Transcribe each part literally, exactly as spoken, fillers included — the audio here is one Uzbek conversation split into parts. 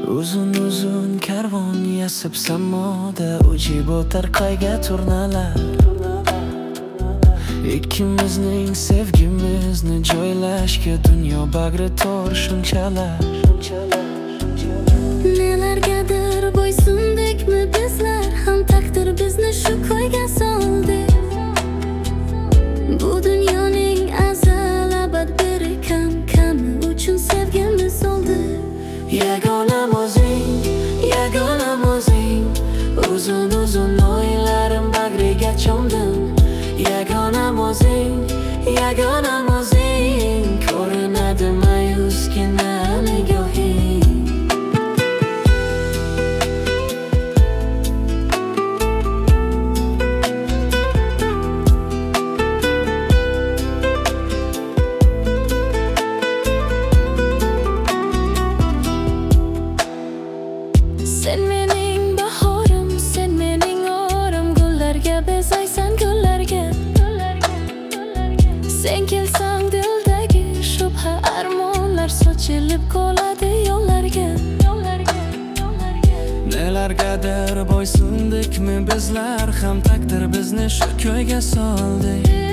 Uzun uzun karvon yasib samoda uchib o'tar qayga turnalar. Ikkimizning sevgimizni joylashga dunyo bag'ri tor shunchalar. Nelargadir bo'ysundikmi bizlar, ham taqdir bizni shu ko'yga soldi. Bu dunyoning azal abad beri kam kami uchun sevgimiz oldi. Yagonam o'zing, yagonam o'zing, uzun uzun o'ylarim bag'riga cho'mdim. Yagonam o'zing, yagonam o'zing, ko'rinadi mayusgina nigohing. Sen mening bahorim, sen mening orim, gullarga bezaysan gullarga. Sen kelsang dildagi shubha armonlar sochilib qoladi yo'llarga. Nelargadir bo'ysundikmi bizlar, ham taqdir bizni shu ko'yga soldi.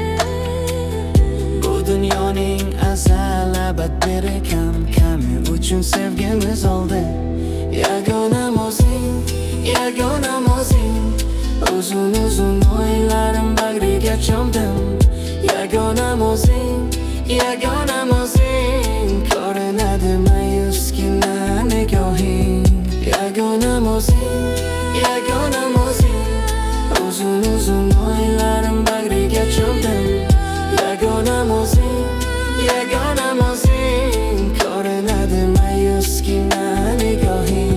Bu dunyoning azal abad beri kam kami uchun sevgimiz oldi. Yagonam o'zing, yagonam o'zing, uzun uzun o'ylarim bag'riga cho'mdim. Yagonam o'zing, yagonam o'zing, ko'rinadi mayusgina nigohing. Yagonam o'zing, yagonam o'zing, uzun uzun o'ylarim bag'riga cho'mdim. Yagonam o'zing, yagonam o'zing, ko'rinadi mayusgina nigohing.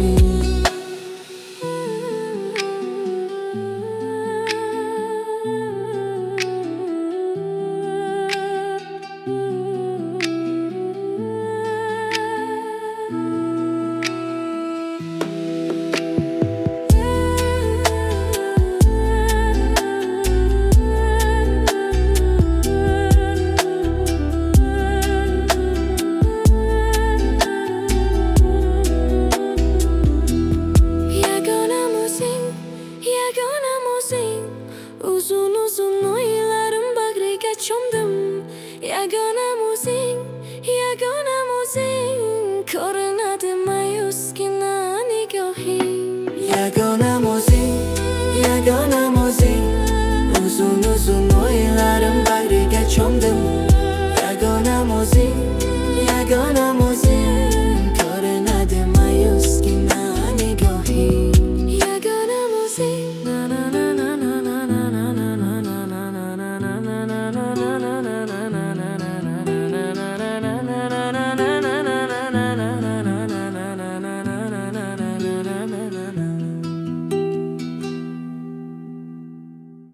Uzun uzun o'ylarim bag'riga cho'mdim. Yagonam o'zing, yagonam o'zing, ko'rinadi mayusgina nigohing. Yagonam o'zing, yagonam